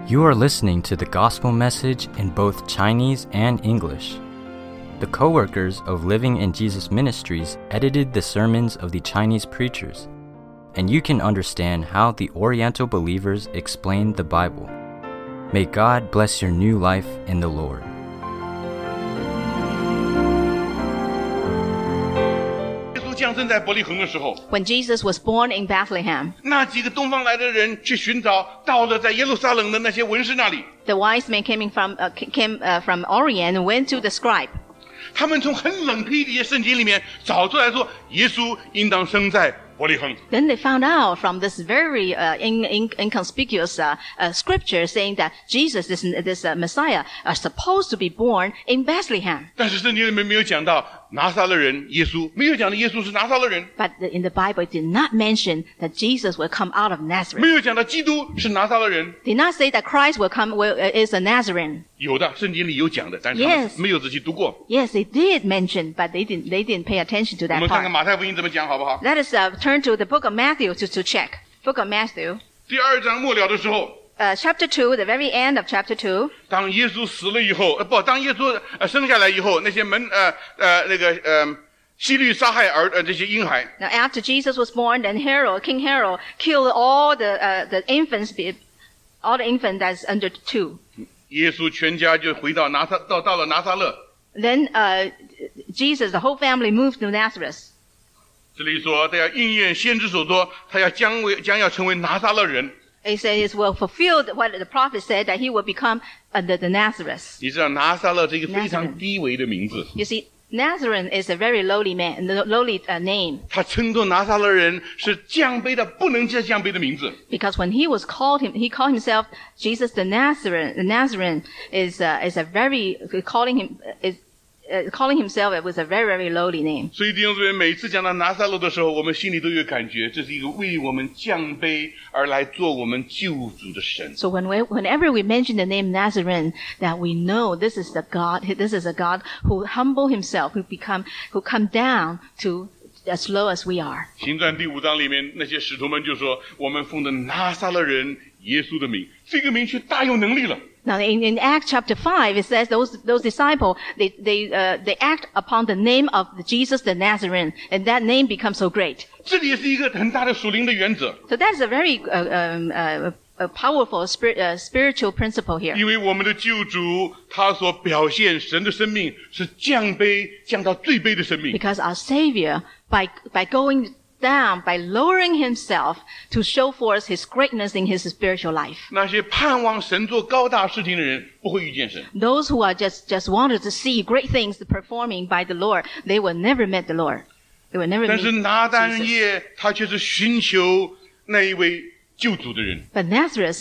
You are listening to the gospel message in both Chinese and English. The co-workers of Living in Jesus Ministries edited the sermons of the Chinese preachers, and you can understand how the Oriental believers explain the Bible. May God bless your new life in the Lord. 耶稣降生在伯利恒的时候， When Jesus was born in Bethlehem, 那几个东方来的人去寻找，到了在耶路撒冷的那些文士那里， the wise men came from Orient and went to the scribe. 他们从很冷僻的一些圣经里面找出来说，耶稣应当生在伯利恒。 Then they found out from this very inconspicuous scripture saying that Jesus, this Messiah, are supposed to be born in Bethlehem. 但是圣经里面没有讲到拿撒勒人耶稣，没有讲到耶稣是拿撒勒人， But in the Bible, it did not mention that Jesus will come out of 没 Nazareth. 有讲到基督是拿撒勒人。 Did not say that Christ is a Nazarene. 有的圣经里有讲的，但是他们 Yes. 没有仔细读过。 Yes, they did mention, but they didn't pay attention to 我 that 们看看 part. 马太福音怎么讲，好不好？ Let us turn to the book of Matthew to check. Book of Matthew, 第2章末了的时候， chapter 2, the very end of chapter 2. 当耶稣死了以后，当耶稣生下来以后，那些希律杀害这些婴孩， Now, after Jesus was born, then King Herod killed all the infants, all the infant that's under 2. 耶稣全家就回到到了拿撒勒。 Then Jesus, the whole family moved to Nazareth. 这里说他要应验先知所说，他将要成为拿撒勒人。 It says, will fulfill what the prophet said, that he will become the Nazareth. 你知道拿撒勒是一个非常低微的名字， You see, Nazarene is a very lowly name. 他称作拿撒勒人是降卑的不能再降卑的名字。 Because when he called himself Jesus the Nazarene is a very calling himself it was a very, very lowly name. 所以弟兄姊妹，每次讲到拿撒勒的时候，我们心里都有感觉，这是一个为我们降卑而来做我们救主的神。 So whenever we mention the name Nazarene, that we know this is a God who humble himself, who come down to as low as we are. 行传第5章里面，那些使徒们就说：“我们奉着拿撒勒人耶稣的名，这个名却大有能力了。” Now in Acts chapter 5, it says those disciples they act upon the name of Jesus the Nazarene, and that name becomes so great. 这里也是一个很大的属灵的原则， So that's a very powerful spiritual principle here. 因为我们的救主他所表现神的生命是降到最卑的生命。 Because our Savior, by going down, by lowering himself to show forth his greatness in his spiritual life. 那些盼望神做高大事情的人，不会遇见神。 Those who are just wanted to see great things performing by the Lord, they will never meet the Lord. They will never 但是 meet 拿但 Jesus. 业他却是寻求那一位救主的人。 But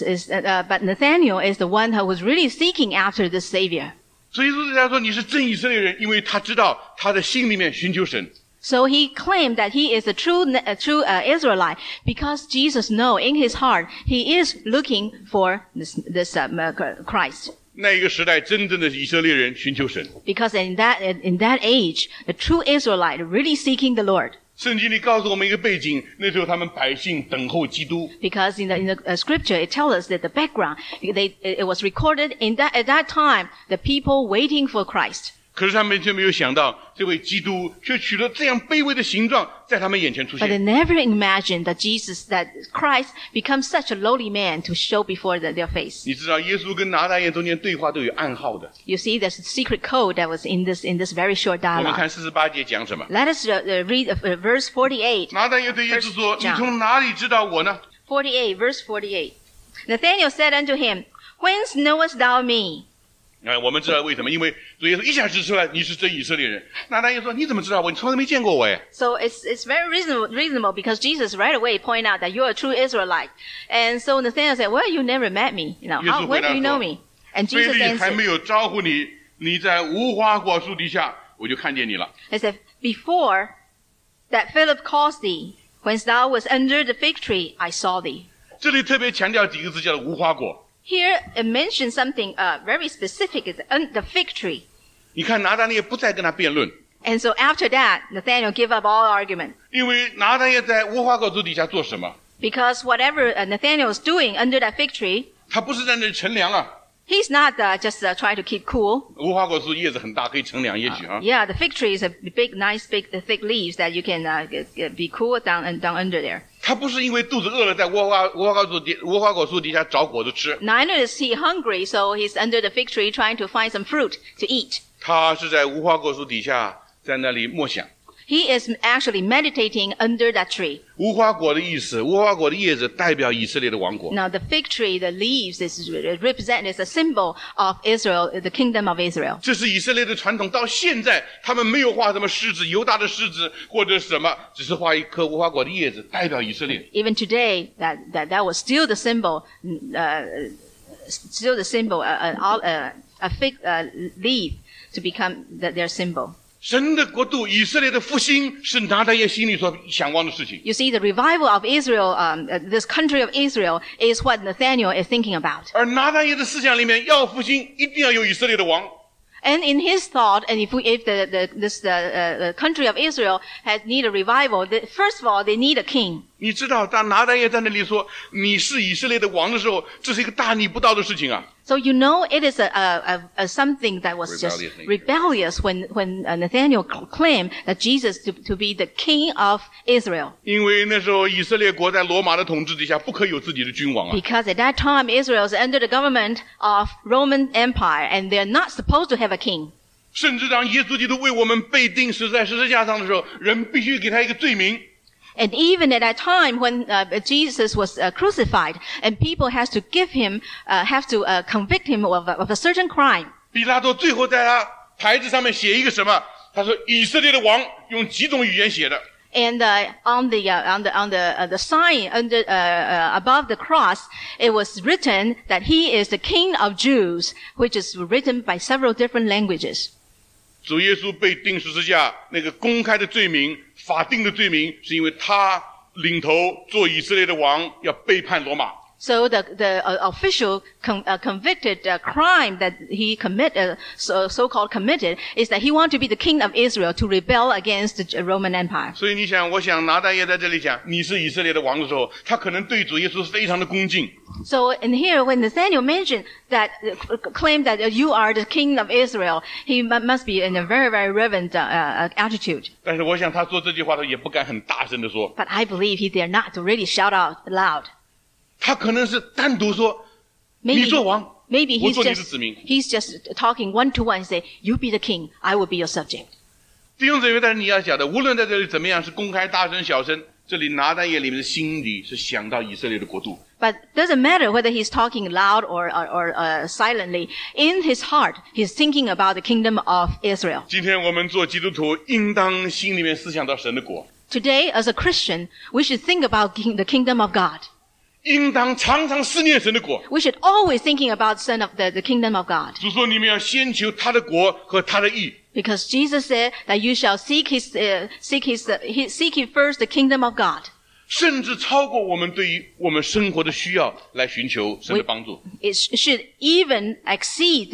Nathaniel is the one who was really seeking after the Savior. 所以说他说你是真以色列人，因为他知道他的心里面寻求神。 So he claimed that he is a true Israelite because Jesus knows in his heart he is looking for this Christ. 那一个时代，真正的以色列人寻求神。 Because in that age, the true Israelite really seeking the Lord. 圣经里告诉我们一个背景，那时候他们百姓等候基督。 Because in the scripture, it tells us that the background, it was recorded at that time, the people waiting for Christ. 可是他们却没有想到，这位基督却取了这样卑微的形状，在他们眼前出 But they 现。 never imagined that Christ becomes such a lowly man to show before their face. 你知道，耶稣跟拿但业中间对话都有暗号的。 You see, there's a secret code that was in this very short 我们 dialogue. 看48节讲什么？ Let us read verse 48. 拿但业对耶稣说：“ First John 你从哪里知道我呢？” 48, verse 48. Nathanael said unto him, Whence knowest thou me? 我们知道为什么？因为主耶稣一下指出来你是真以色列人。拿但业说：“你怎么知道我？你从来没见过我耶。” So it's very reasonable because Jesus right away point out that you're a true Israelite. And so Nathanael said, Well, you never met me. You know, when do you know me? And 非 Jesus 利还没 answered, 有招呼你，你在无花果树底下，我就看见你了。 He said, Before that Philip calls thee, when thou wast under the fig tree, I saw thee. 这里特别强调几个字，叫做无花果。 Here it mentions something very specific, is the fig tree. 你看拿但业不再跟他辩论， And so after that, Nathanael gave up all argument. 因为拿但业在无花果树底下做什么？ Because whatever Nathanael was doing under that fig tree, 他不是在那里乘凉啊。 He's not just trying to keep cool. 无花果树叶子很大，可以乘凉，也许啊。 Yeah, the fig tree is a big, nice, big, thick leaves that you can be cool down under there. 他不是因为肚子饿了，在无花果树底下找果子吃， Neither is he hungry, so he's under the fig tree trying to find some fruit to eat. 他是在无花果树底下在那里默想。 He is actually meditating under that tree. 无花果的意思，无花果的叶子代表以色列的王国。 Now, the fig tree, the leaves, is represented as a symbol of Israel, the kingdom of Israel. 这是以色列的传统，到现在他们没有画什么狮子，犹大的狮子或者什么，只是画一颗无花果的叶子，代表以色列。 Even today, that was still the symbol, a fig leaf to become their symbol. 神的国度，以色列的复兴，是拿单耶心里所想望的事情。 You see, the revival of Israel, this country of Israel, is what Nathaniel is thinking about. 而拿单耶的思想里面，要复兴，一定要有以色列的王。 And in his thought, and if the country of Israel need a revival, first of all, they need a king. 你知道，当拿单耶在那里说你是以色列的王的时候，这是一个大逆不道的事情啊！ So you know it is a something that was just rebellious when Nathaniel claimed that Jesus to be the king of Israel. 因为那时候以色列国在罗马的统治底下，不可以有自己的君王啊。 Because at that time Israel is under the government of Roman Empire, and they're not supposed to have a king. 甚至当耶稣基督为我们被钉死在十字架上的时候，人必须给他一个罪名。 And even at that time when Jesus was crucified, and people have to convict him of a certain crime. 比拉多最后在他牌子上面写一个什么？他说以色列的王，用几种语言写的。 And on the sign above the cross, it was written that he is the King of Jews, which is written by several different languages. 主耶稣被钉十字架，那个公开的罪名、法定的罪名，是因为他领头做以色列的王，要背叛罗马。 So the official convicted crime that he so-called committed is that he wanted to be the king of Israel, to rebel against the Roman Empire. 所以你想，我想拿单耶在这里讲你是以色列的王的时候，他可能对主耶稣非常的恭敬。 So in here, when Nathaniel mentioned that, claimed that you are the king of Israel, he must be in a very, very reverent attitude. 但是我想他说这句话的时候也不敢很大声的说， But I believe he dare not to really shout out loud. 他可能是单独说你做王， Maybe 我做你的子民。 he's just talking one to one and say, you be the king, I will be your subject. 弟兄姊妹，但是你要晓得，无论在这里怎么样，是公开大声小声，这里拿单耶里面的心里是想到以色列的国度。 But doesn't matter whether he's talking loud or silently. In his heart, he's thinking about the kingdom of Israel. 今天我们做基督徒，应当心里面思想到神的国， Today, as a Christian, we should think about the kingdom of God. 应当常常思念神的国。 We should always thinking about the kingdom of God. 主说你们要先求他的国和他的义。 Because Jesus said that you shall seek ye first the kingdom of God. 甚至超过我们对于我们生活的需要来寻求神的帮助。 It should even exceed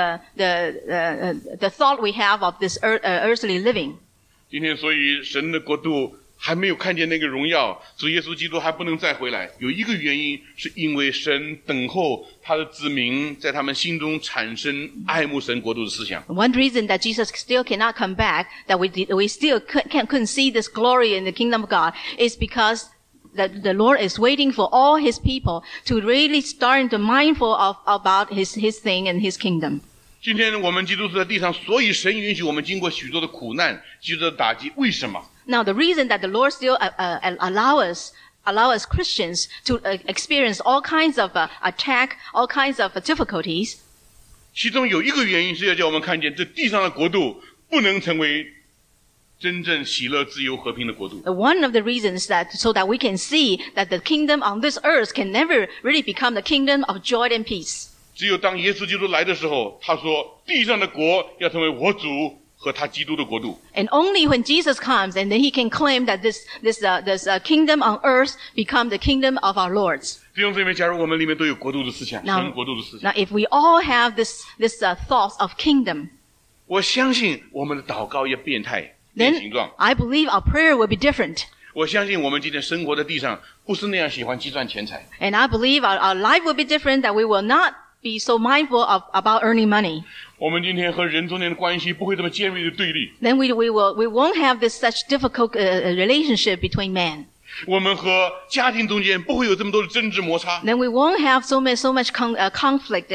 the thought we have of this earthly living. 今天，所以神的国度还没有看见那个荣耀，主耶稣基督还不能再回来。有一个原因，是因为神等候他的子民在他们心中产生爱慕神国度的思想。 One reason that Jesus still cannot come back, that we still couldn't see this glory in the kingdom of God, is because the Lord is waiting for all His people to really start to mindful about His thing and His kingdom. 今天我们基督徒在地上，所以神允许我们经过许多的苦难、许多的打击，为什么？ Now, the reason that the Lord still allow us Christians to experience all kinds of attack, all kinds of difficulties, 其中有一个原因是要叫我们看见，这地上的国度不能成为真正喜乐、自由、和平的国度。 one of the reasons so that we can see that the kingdom on this earth can never really become the kingdom of joy and peace. 只有当耶稣基督来的时候，他说地上的国要成为我主和他基督的国度。 And only when Jesus comes, and then He can claim that this kingdom on earth become the kingdom of our Lord's. 弟兄姊妹，假如我们里面都有国度的思想，神国度的思想， Now, if we all have this thoughts of kingdom, 我相信我们的祷告要变态、变形 then 状。 I believe our prayer will be different. 我相信我们今天生活在地上，不是那样喜欢计算钱财。 And I believe our life will be different, that we will not be so mindful about earning money. 我们今天和人中间的关系不会这么尖锐的对立。 Then we won't have this such difficult relationship between men. 我们和家庭中间不会有这么多的争执摩擦。 Then we won't have so much conflict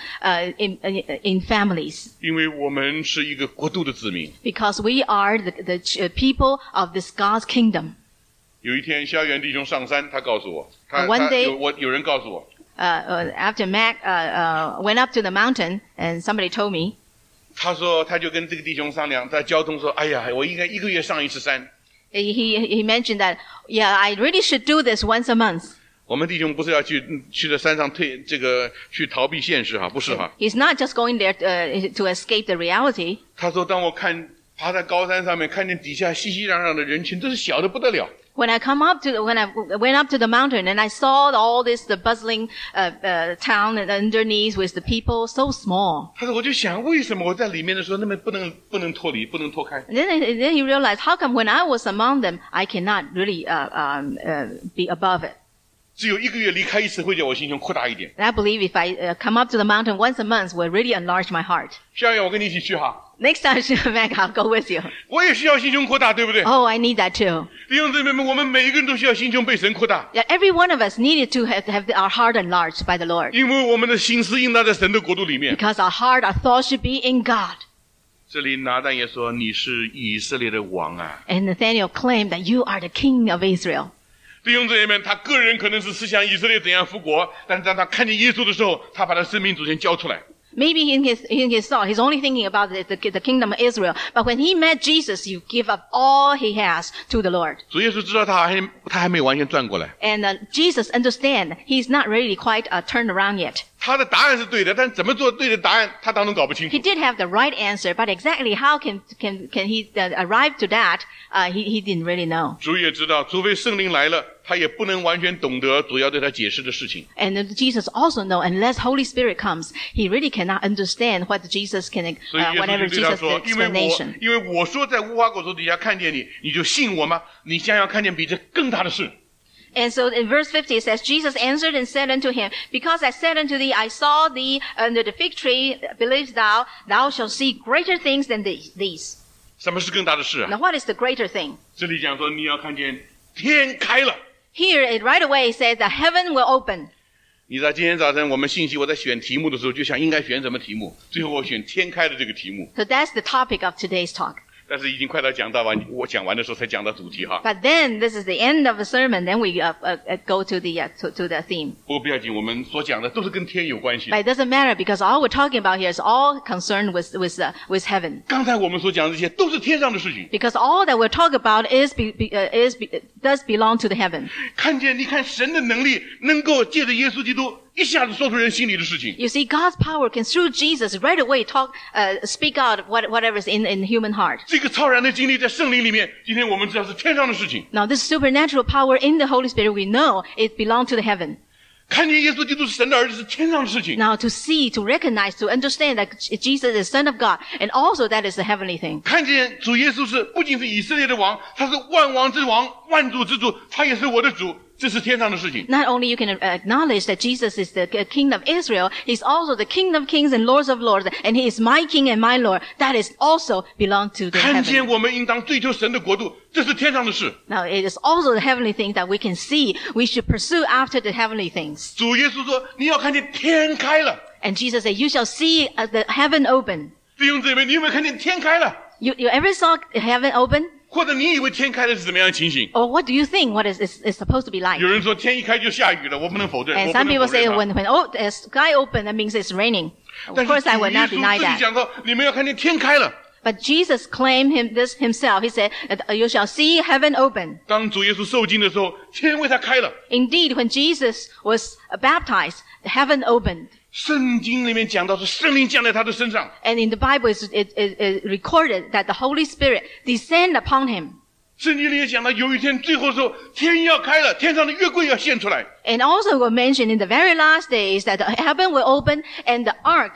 in families. 因为我们是一个国度的子民。 Because we are the people of this God's kingdom. 有一天，萧元弟兄上山，他告诉我， One day- 有人告诉我， After Mac went up to the mountain, and somebody told me, 他说他就跟这个弟兄商量，在交通说，哎呀，我应该1个月上一次山。 he mentioned that, yeah, I really should do this once a month. 我们弟兄不是要去在山上去逃避现实哈，不是哈。 He's not just going there to escape the reality. 他说，当我爬在高山上面，看见底下熙熙攘攘的人群，真是小得不得了。 When I went up to the mountain and I saw all the bustling town and underneath with the people so small. 他说，我就想，为什么我在里面的时候，那么不能脱离，不能脱开？ And then he realized, how come when I was among them, I cannot really be above it? 只有1个月离开一次，会叫我心胸扩大一点。 And I believe if I come up to the mountain once a month, will really enlarge my heart. 萧元，我跟你一起去哈。 Next time, Mac, I'll go with you. 我也需要心胸扩大，对不对？ Oh, I need that too. 弟兄姊妹们，我们每一个人都需要心胸被神扩大， Yeah, every one of us needed to have our heart enlarged by the Lord. 因为我们的心思应当在神的国度里面。 Because our heart, our thoughts should be in God. 这里拿但也说，你是以色列的王啊。 And Nathaniel claimed that you are the king of Israel. 弟兄姊妹们，他个人可能是思想以色列怎样复国，但是当他看见耶稣的时候，他把他生命主权交出来。 Maybe in his thought, he's only thinking about the kingdom of Israel. But when he met Jesus, he give up all he has to the Lord. 主耶稣知道他还没完全转过来， And Jesus understand he's not really quite turned around yet. 他的答案是对的，但怎么做对的答案，他当中搞不清楚 He。did have the right answer, but exactly how can he arrive to that, he didn't really know. 主也知道，除非圣灵来了，他也不能完全懂得主要对他解释的事情。 And Jesus also know, unless Holy Spirit comes, he really cannot understand what Jesus can, 所以耶 whatever 稣就对他 Jesus' 说：“ explanation. 因为我说在无花果树底下看见你，你就信我吗？你将要看见比这更大的事。” And so in verse 50 it says, Jesus answered and said unto him, Because I said unto thee, I saw thee under the fig tree, believest thou, thou shalt see greater things than these. 什么是更大的事啊？ Now what is the greater thing? 这里讲说你要看见天开了。 Here it right away says the heaven will open. 你知道今天早晨我们信息我在选题目的时候，就想应该选什么题目，最后我选天开的这个题目。 So that's the topic of today's talk. 但是已经快到我讲完的时候才讲到主题哈。 But then this is the end of the sermon. Then we go to the theme. 不过不要紧，我们所讲的都是跟天有关系的。 But it doesn't matter because all we're talking about here is all concerned with heaven. 刚才我们所讲的这些都是天上的事情。 Because all that we're talking about does belong to the heaven. 你看神的能力能够借着耶稣基督一下子说出人心里的事情。 You see, God's power can through Jesus right away speak out whatever's in the human heart. 这个超然的经历在圣灵里面，今天我们知道是天上的事情。 Now, this supernatural power in the Holy Spirit, we know it belongs to the heaven. 看见耶稣基督是神的儿子是天上的事情。 Now, to see, to recognize, to understand that Jesus is Son of God, and also that is a heavenly thing. 看见主耶稣不仅是以色列的王，他是万王之王、万主之主，他也是我的主，这是天上的事情。 Not only you can acknowledge that Jesus is the King of Israel, He's also the King of kings and Lords of lords, and He is my King and my Lord. That is also belong to the 看见 heaven. 我们应当追求神的国度，这是天上的事。 Now, it is also the heavenly thing that we can see. We should pursue after the heavenly things. 主耶稣说：“你要看见天开了。 And Jesus said, you shall see the heaven open. ” 弟兄姊妹，你有没有看见天开了？ You ever saw heaven open? 或者你以为天开了是怎么样的情形？ Or what do you think what is supposed to be like? 有人说天一开就下雨了，我不能否认。 And 我不 some 能 people 否 say 认啊 when the sky open, that means it's raining. Of 但是 course, I 主 will 耶 not 稣 deny 自己 that. 讲到，你们要看见天开了。 But Jesus claimed this himself. He said, that you shall see heaven open. 当主耶稣受浸的时候，天为他开了。 Indeed, when Jesus was baptized, heaven opened. 圣经里面讲到是圣灵降在他的身上。 And in the Bible, it recorded that the Holy Spirit descended upon him. 圣经里也讲到，有一天最后的时候，天要开了，天上的约柜要现出来。 And also were mentioned in the very last days that the heaven will open and the ark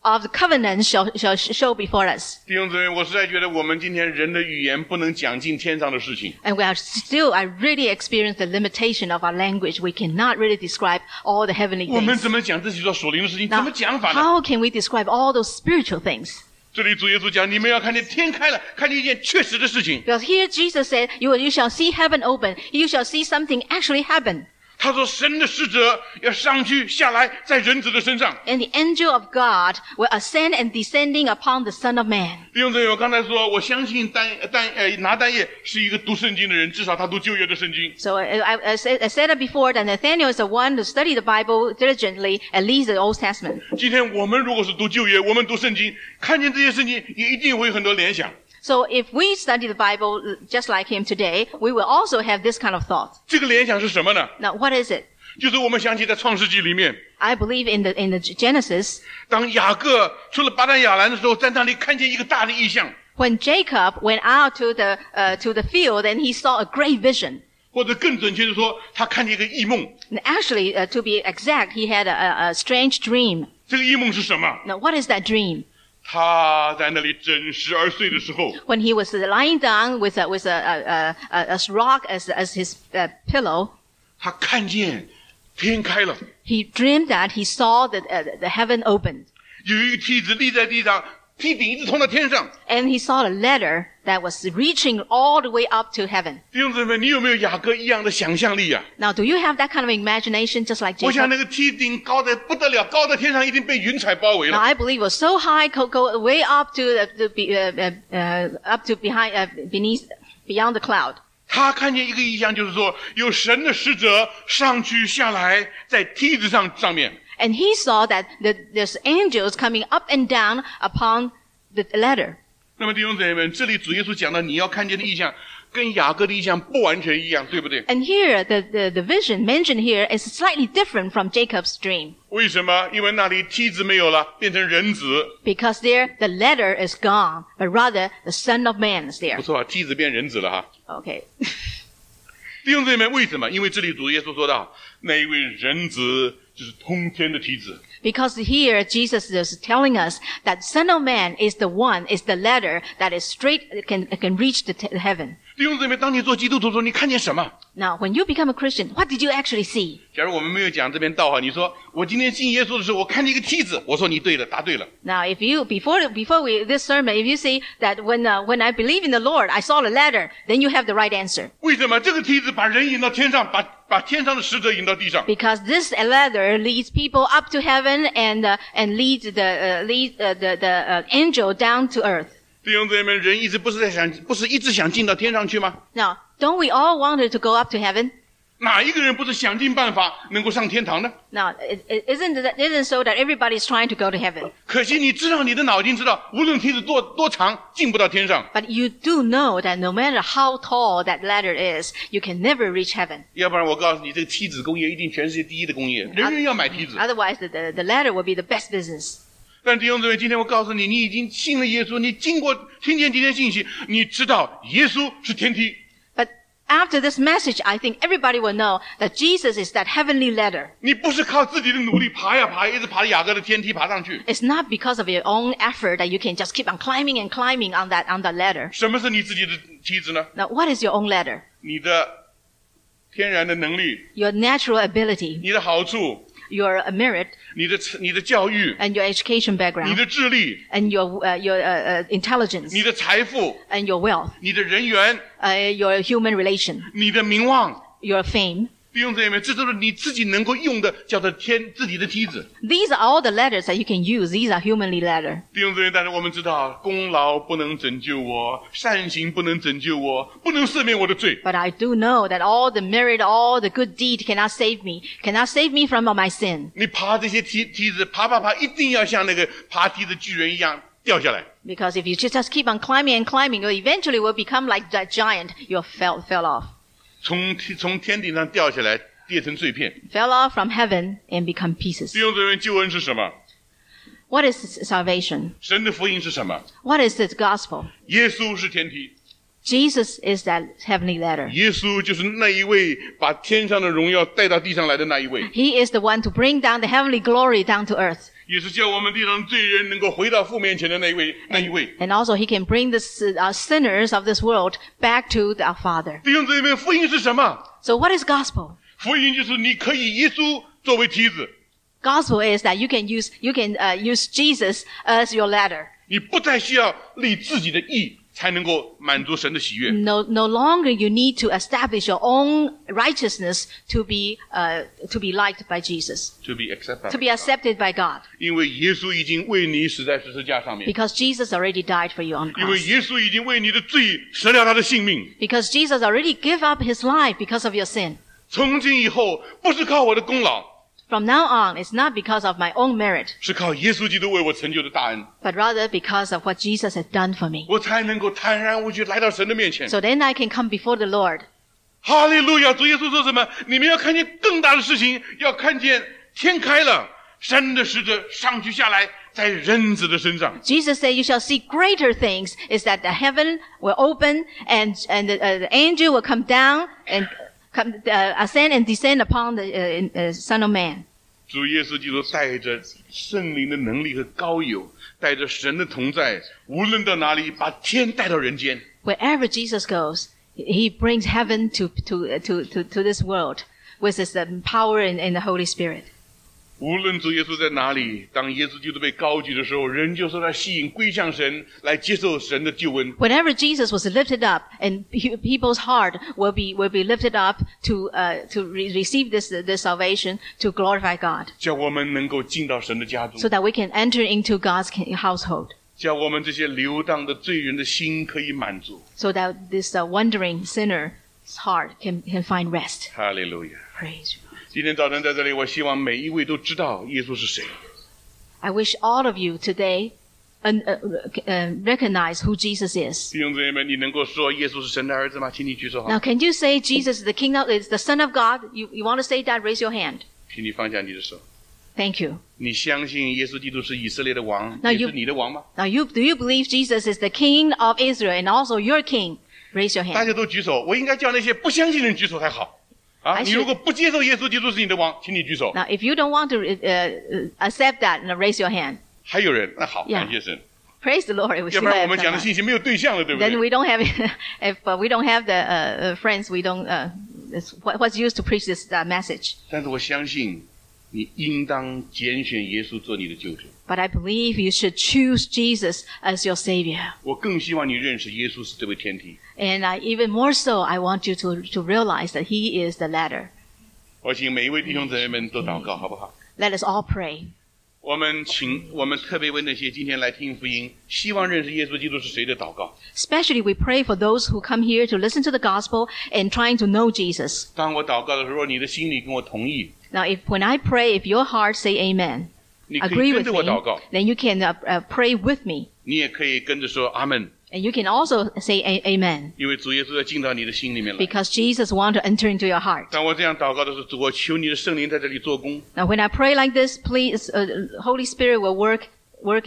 of the covenant shall show before us. 弟兄姊妹，我实在觉得我们今天人的语言不能讲尽天上的事情。 And I really experience the limitation of our language. We cannot really describe all the heavenly 我们 things. 怎么讲这许多属灵的事情？怎 Now, 么讲法呢？ how can we describe all those spiritual things? 这里主耶稣讲，你们要看见天开了，看见一件确实的事情。 Because here Jesus said, you shall see heaven open. You shall see something actually happen. 他说，神的使者要上去下来，在人子的身上。 And the angel of God will ascend and descending upon the Son of Man. 弟兄姊妹，我刚才说，我相信拿单叶是一个读圣经的人，至少他读旧约的圣经。 So I said it before that Nathaniel is the one to study the Bible diligently, at least the Old Testament. 今天我们如果是读旧约，我们读圣经，看见这些圣经，也一定会有很多联想。 So if we study the Bible just like him today, we will also have this kind of thought. 这个联想是什么呢？ Now, what is it? 就是我们想起在创世纪里面， I believe in the Genesis, 当雅各出了巴旦亚兰的时候，在那里看见一个大的异象， when Jacob went out to the field and he saw a great vision. 或者更准确的说，他看见一个异梦。 And actually, to be exact, he had a strange dream. 这个异梦是什么？ Now, what is that dream? 他在那里整12岁的时候， When he was lying down with a rock as his pillow, 他看见天开了， he dreamed that he saw the heaven opened. 有一个梯子立在地上，梯顶一直通到天上。 And he saw a ladder that was reaching all the way up to heaven. 弟兄姊妹，你有没有雅各一样的想象力啊？ Now, do you have that kind of imagination just like 我想 Jacob? 那个梯顶高得不得了，高到天上一定被云彩包围 Now, 了。 I believe it was so high, go way up to beneath, beyond the cloud. 他看见一个异象，就是说有神的使者上去下来，在梯子上面。 And he saw that there's angels coming up and down upon the ladder. 那么弟兄姊妹们，这里主耶稣讲到你要看见的异象，跟雅各的异象不完全一样，对不对？ And here, the vision mentioned here is slightly different from Jacob's dream. 为什么？因为那里梯子没有了，变成人子。 Because there, the ladder is gone, but rather the Son of Man is there. 不错，梯子变人子了哈。 Okay. 弟兄姊妹们，为什么？因为这里主耶稣说到，那一位人子就是通天的梯子。 Because here Jesus is telling us that Son of Man is the ladder that is straight, can reach the heaven. 弟兄姊妹，当你做基督徒的时候，你看见什么？ Now, when you become a Christian, what did you actually see? 假如我们没有讲这边道哈，你说我今天信耶稣的时候，我看见一个梯子，我说你对了，答对了。 Now, if you before this sermon, if you say that when I believe in the Lord, I saw the ladder, then you have the right answer. 为什么这个梯子把人引到天上，把天上的使者引到地上？ Because this ladder leads people up to heaven and leads the angel down to earth. 弟兄姊妹们，人一直不是一直想进到天上去吗？ Now, don't we all want to go up to heaven? 哪一个人不是想尽办法能够上天堂呢？ Now, it isn't so that everybody is trying to go to heaven. 可惜你知道，你的脑筋知道，无论梯子多长，进不到天上。 But you do know that no matter how tall that ladder is, you can never reach heaven. 要不然我告诉你，这个梯子工业一定全世界第一的工业，人人要买梯子。 Otherwise, the ladder will be the best business. 但弟兄姊妹，今天我告诉你，你已经信了耶稣，你经过听见这些信息，你知道耶稣是天梯。 But after this message, I think everybody will know that Jesus is that heavenly ladder. 你不是靠自己的努力爬呀爬，一直爬雅各的天梯爬上去。 It's not because of your own effort that you can just keep on climbing and climbing on that ladder. 什么是你自己的梯子呢？ Now, what is your own ladder? 你的天然的能力， Your natural ability, 你的好处， your merit, 你的教育， and your education 你 background, 的智力， and your intelligence, 你的财富， and your wealth, 你的人缘， your human relation, 你的名望。 your fame. 弟兄姊妹，这都是你自己能够用的，叫做自己的梯子。 These are all the ladders that you can use. These are humanly ladder. 弟兄姊妹，但是我们知道，功劳不能拯救我，善行不能拯救我，不能赦免我的罪。 But I do know that all the merit, all the good deed cannot save me from my sin. 你爬这些梯子，爬，一定要像那个爬梯的巨人一样掉下来。 Because if you just keep on climbing and climbing, you eventually will become like that giant. You fell off. 从天顶上掉下来，裂成碎片。 Fell off from heaven and become pieces. 弟兄姊妹，救恩是什么？ What is salvation? 神的福音是什么？ What is the gospel? 耶稣是天梯， Jesus is that heavenly ladder. 耶稣就是那一位把天上的荣耀带到地上来的那一位。 He is the one to bring down the heavenly glory down to earth. 也是叫我们地上罪人能够回到父面前的那一位。 And also he can bring the sinners of this world back to our Father. 弟兄姊妹，福音是什么？ So what is gospel? 福音就是你可以耶稣作为梯子， Gospel is that you can use Jesus as your ladder. 你不再需要立自己的义才能够满足神的喜悦。 No longer you need to establish your own righteousness to be liked by Jesus, To be accepted. to be accepted by God. 因为耶稣已经为你死在十字架上面， Because Jesus already died for you on the 因为 cross. 耶稣已经为你的罪舍了他的性命。 Because Jesus already gave up his life because of your sin. 从今以后，不是靠我的功劳， From now on, it's not because of my own merit, 是靠耶稣基督为我成就的大恩， but rather because of what Jesus has done for me. 我才能够坦然无惧来到神的面前。 So then I can come before the Lord. 哈利路亚！主耶稣说什么？你们要看见更大的事情，要看见天开了，神的使者上去下来，在人子的身上。 Jesus said, "You shall see greater things." Is that the heaven will open and the angel will come down and ascend and descend upon the Son of Man. 主耶稣基督带着圣灵的能力和高油，带着神的同在，无论到哪里，把天带到人间。 Wherever Jesus goes, he brings heaven to this world with his power and the Holy Spirit. 无论主耶稣在哪里，当耶稣基督被高举的时候，人就受他吸引，归向神，来接受神的救恩。 Whenever Jesus was lifted up, and people's heart will be lifted up to receive this salvation, to glorify God, 叫我们能够进到神的家中， so that we can enter into God's household, 叫我们这些流荡的罪人的心可以满足。 so that this wandering sinner's heart can find rest. 哈利路亚！ Praise you. 今天早晨在这里，我希望每一位都知道耶稣是谁。 I wish all of you today recognize who Jesus is. 弟兄姊妹们，你能够说耶稣是神的儿子吗？请你举手好 Now, can you say Jesus is the King is the Son of God? You want to say that? Raise your hand. 请你放下你的手。 Thank you. 你相信耶稣基督是以色列的王， 那也 you- 是你的王吗？ Now, do you believe Jesus is the King of Israel and also your King? Raise your 大 hand. 家都举手，我应该叫那些不相信的人举手才好。啊， 还是你如果不接受耶稣基督是你的王，请你举手。 Now, if you don't want to accept that, now raise your hand. 还有人，那好， Yeah. 感谢神。 Praise the Lord. We 要 still 不然我 have 们讲的 someone. 信息没有对象了，对不 Then 对？ we don't have if we don't have the friends, we don't. What's used to preach this message? 但是我相信，你应当拣选耶稣做你的救主。 But I believe you should choose Jesus as your Savior. 我更希望你认识耶稣是这位天梯。 And even more so, I want you to realize that He is the ladder. 我请每一位弟兄姊妹们都祷告，好不好？ Let us all pray. 我们特别为那些今天来听福音，希望认识耶稣基督是谁的祷告。 Especially, we pray for those who come here to listen to the gospel and trying to know Jesus. 当我祷告的时候，你的心里跟我同意， Now, when I pray, if your heart say Amen, 你可 agree 以跟 with 着我 me, 祷告， then you can pray with me, 你也可以跟着说阿门， and you can also say Amen, 因为主耶稣要进到你的心里面来。 because Jesus wants to enter into your heart. 当我这样祷告的时候，主，我求你的圣灵在这里做工， Now, when I pray like this, please, Holy Spirit will work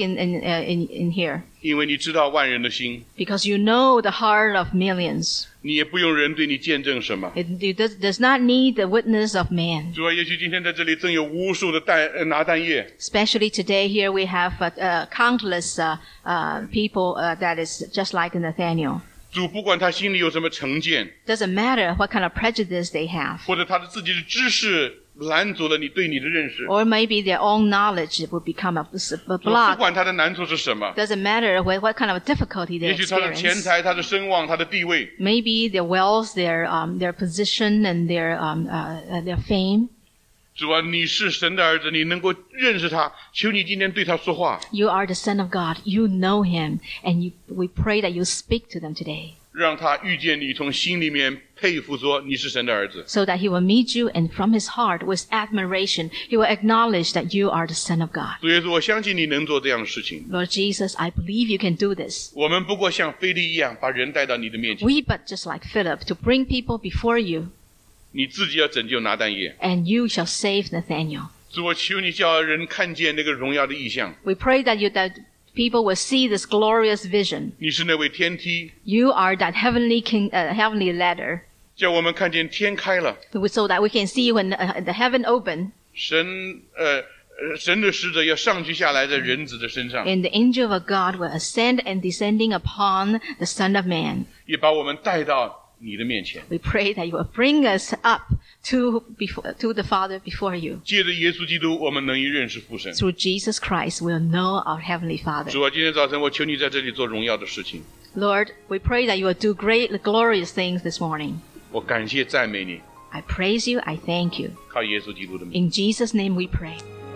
in here, 因为你知道万人的心， because you know the heart of millions. 你也不用人对你见证什么。 It does not need the witness of man. 主啊，也许今天在这里正有无数的拿蛋液， Especially today, here we have countless people that is just like Nathaniel. 主不管他心里有什么成见， Doesn't matter what kind of prejudice they have, 或者他的自己的知识拦阻了你对你的认识， or maybe their own knowledge will become a 主不 block. 管他的难处是什么， Doesn't matter what kind of difficulty they 也许他的钱 experience. 财、他的声望、他的地位， Maybe their wealth, their position, and their fame. 主啊，你是神的儿子，你能够认识他，求你今天对他说话， You are the Son of God. You know Him, and we pray that you speak to them today, 让他遇见你，从心里面佩服说你是神的儿子。 so that He will meet you, and from His heart, with admiration, He will acknowledge that you are the Son of God. 主耶稣，我相信你能做这样的事情。 Lord Jesus, I believe you can do this. 我们不过像腓力一样，把人带到你的面前， We but just like Philip to bring people before you, 你自己要拯救拿但业。 and you shall save Nathaniel. 主，我求你叫人看见那个荣耀的意象， We pray that people will see this glorious vision. 你是那位天梯， You are that heavenly heavenly ladder, 叫我们看见天开了， so that we can see when the heaven open. 神神的使者要上去下来在人子的身上， And the angel of God will ascend and descending upon the Son of Man. 也把我们带到你的面前。 We pray that you will bring us up to the Father before you. 借着耶稣基督，我们能以认识父神。 Through Jesus Christ, we'll know our Heavenly Father. 主啊，今天早晨我求你在这里做荣耀的事情， Lord, we pray that you will do great, glorious things this morning. 我感谢赞美你， I praise you, I thank you. 靠耶稣基督的名。 In Jesus' name we pray.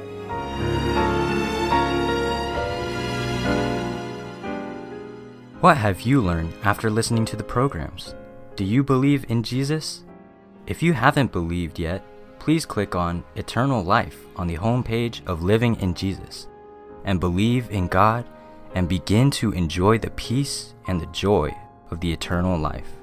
What have you learned after listening to the programs? Do you believe in Jesus? If you haven't believed yet, please click on Eternal Life on the homepage of Living in Jesus and believe in God and begin to enjoy the peace and the joy of the eternal life.